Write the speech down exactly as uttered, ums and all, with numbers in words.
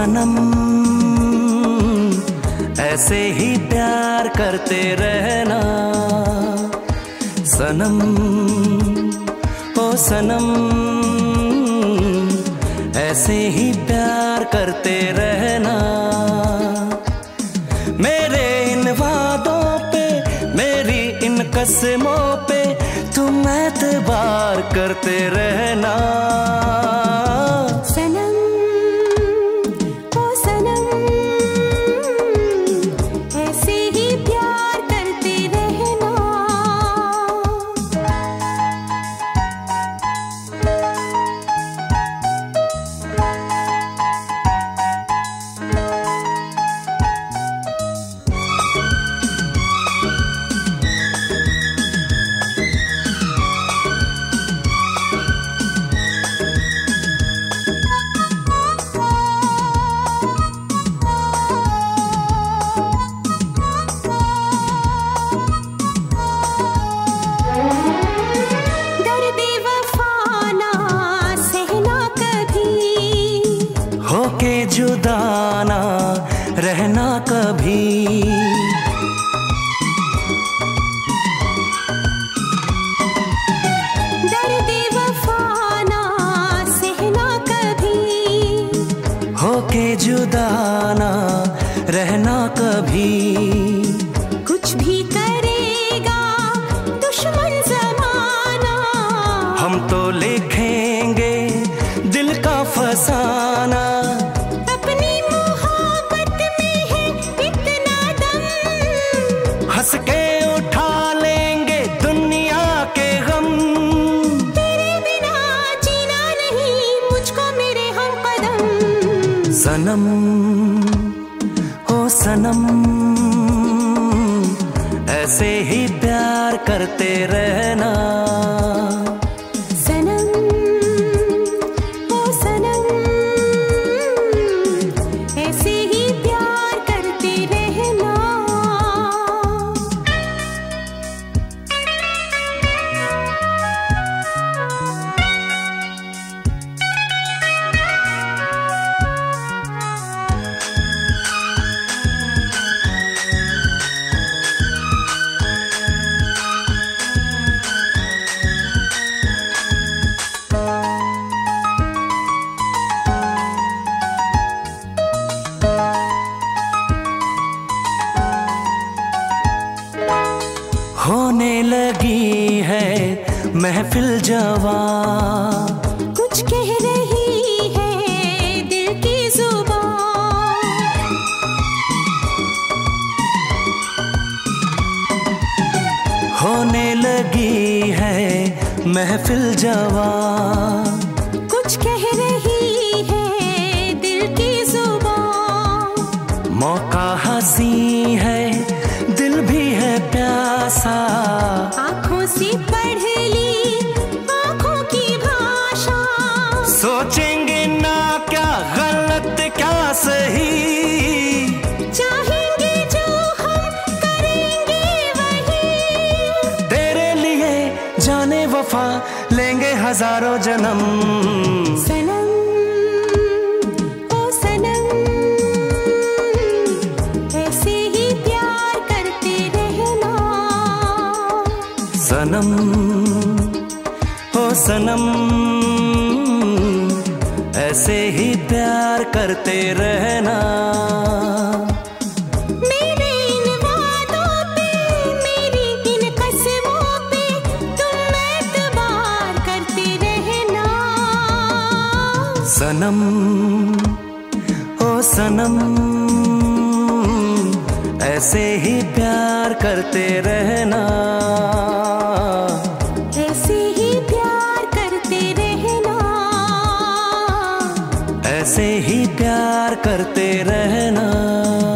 सनम ऐसे ही प्यार करते रहना सनम, ओ सनम ऐसे ही प्यार करते रहना। मेरे इन वादों पे, मेरी इन कसमों पे तुम एतबार करते रहना। सनम ओ सनम ऐसे ही प्यार करते रहना। होके जुदा ना रहना कभी, दर्द वफा ना सहना कभी। होके जुदा ना रहना कभी। कुछ भी करेगा दुश्मन ज़माना, हम तो लिखेंगे दिल का फसाना। अपनी मोहब्बत में है इतना दम, हंस के उठा लेंगे दुनिया के गम। तेरे बिना जीना नहीं मुझको मेरे हम कदम। सनम ओ सनम ऐसे ही प्यार करते रहना। सनम ओ सनम ऐसे ही प्यार करते रहना। होने लगी है महफिल जवां, कुछ कह रही है दिल की जुबान। होने लगी है महफिल जवां, कुछ कह रही है दिल की जुबान। मौका हंसी है दिल भी है प्यासा। आँखों से पढ़ ली आँखों की भाषा, सोचेंगे ना क्या गलत क्या सही। चाहेंगे जो हम करेंगे वही। तेरे लिए जाने वफा लेंगे हजारों जन्म। सनम ओ सनम ऐसे ही प्यार करते रहना। सनम ओ सनम ऐसे ही प्यार करते रहना। मेरे इन वादों पे, मेरी इन कसमों पे तुम एतबार करते रहना। सनम ओ सनम ऐसे ही प्यार करते रहना। ऐसे ही प्यार करते रहना। ऐसे ही प्यार करते रहना।